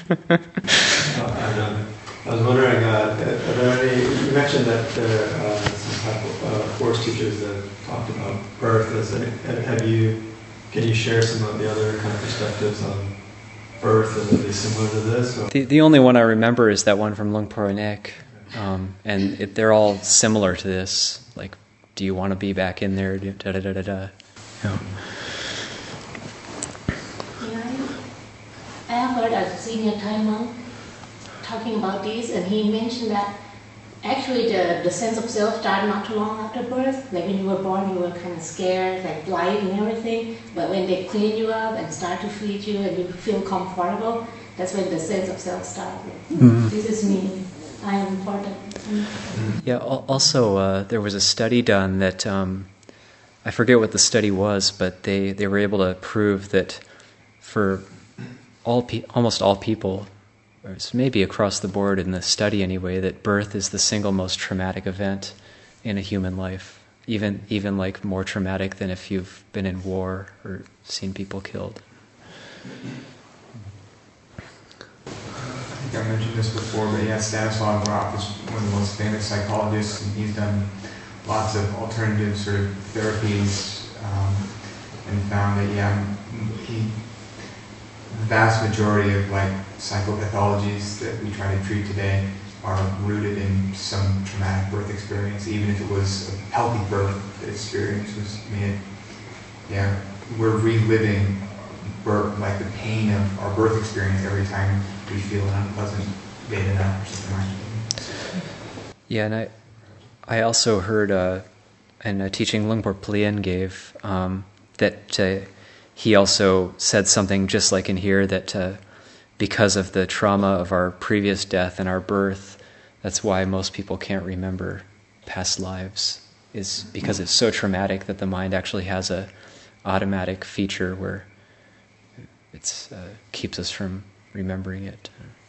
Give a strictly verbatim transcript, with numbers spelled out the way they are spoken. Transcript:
uh, I was wondering, uh, are there any, you mentioned that there are uh, some type of uh, course teachers that talked about birth. Is any, have you, can you share some of the other kind of perspectives on birth, and are they similar to this? Or? The the only one I remember is that one from Luang Por Nek, um, and it, they're all similar to this. Like, do you want to be back in there? Da da da da da. Yeah. I have heard a senior Thai monk talking about this, and he mentioned that actually the, the sense of self started not too long after birth. Like when you were born, you were kind of scared, like blind and everything. But when they clean you up and start to feed you and you feel comfortable, that's when the sense of self started. Mm-hmm. This is me. I am important. Mm-hmm. Yeah. Also, uh, there was a study done that um, I forget what the study was, but they, they were able to prove that for all pe- almost all people, or it's maybe across the board in the study anyway, that birth is the single most traumatic event in a human life, even even like more traumatic than if you've been in war or seen people killed. I think I mentioned this before, but yeah, Stanislav Grof is one of the most famous psychologists, and he's done lots of alternative sort of therapies, um, and found that yeah, he. The vast majority of like psychopathologies that we try to treat today are rooted in some traumatic birth experience, even if it was a healthy birth the experience was made. Yeah, we're reliving birth, like the pain of our birth experience every time we feel an unpleasant Vedana or something like that. Yeah, and I, I also heard uh, in a teaching Luang Por Plien gave um, that. Uh, He also said something just like in here, that uh, because of the trauma of our previous death and our birth, that's why most people can't remember past lives, is because it's so traumatic that the mind actually has a automatic feature where it uh, keeps us from remembering it.